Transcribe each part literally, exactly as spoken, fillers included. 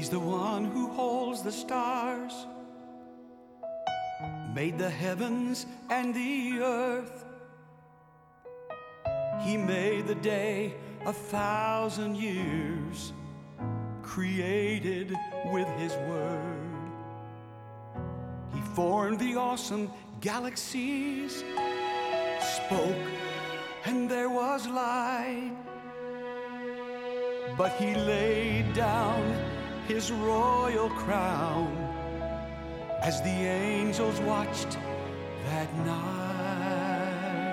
He's the one who holds the stars, made the heavens and the earth. He made the day a thousand years, created with his word. He formed the awesome galaxies, spoke, and there was light. But he laid down his royal crown as the angels watched that night.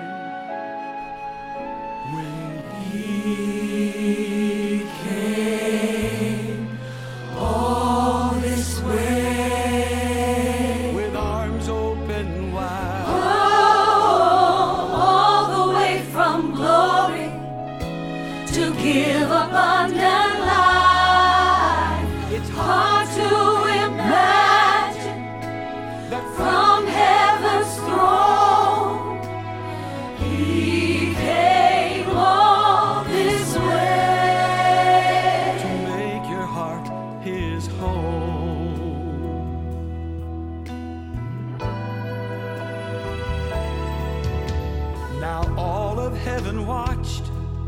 When he came all this way with arms open wide, oh, all the way from glory to give abundant life. it's Hard to imagine that from heaven's throne he came all this way to make your heart his home. Now all of heaven watched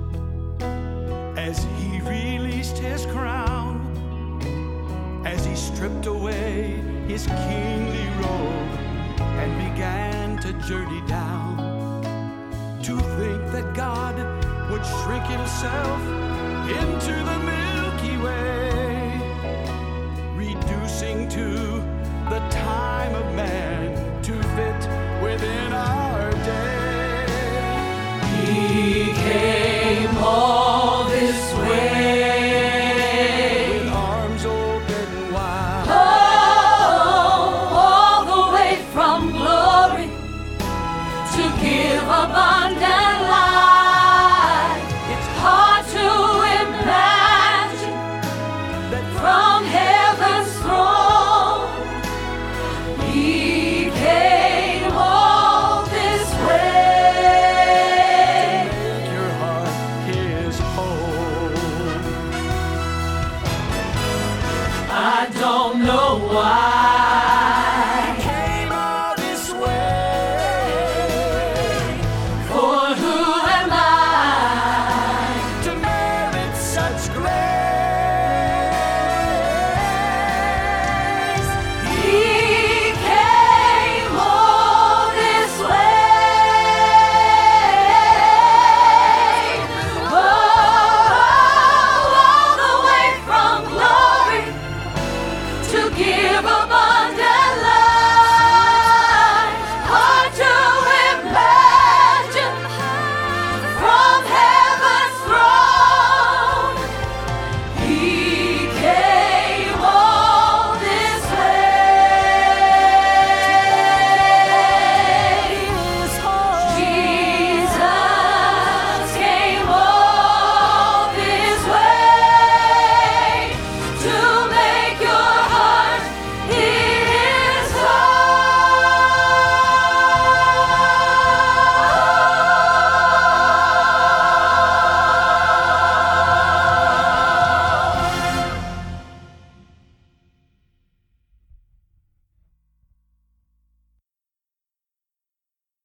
as he released his crown, as he stripped away his kingly robe and began to journey down. To think that God would shrink himself into the Milky Way, reducing to